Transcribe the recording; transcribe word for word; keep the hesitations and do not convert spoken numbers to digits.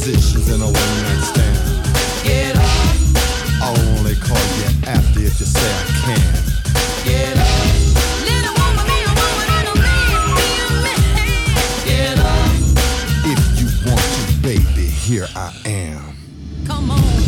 positions in a one-night stand. Get up. I'll only call you after if you say I can. Get up. Little woman, be a woman, and a man, be a man. Get up. If you want to, baby, here I am. Come on.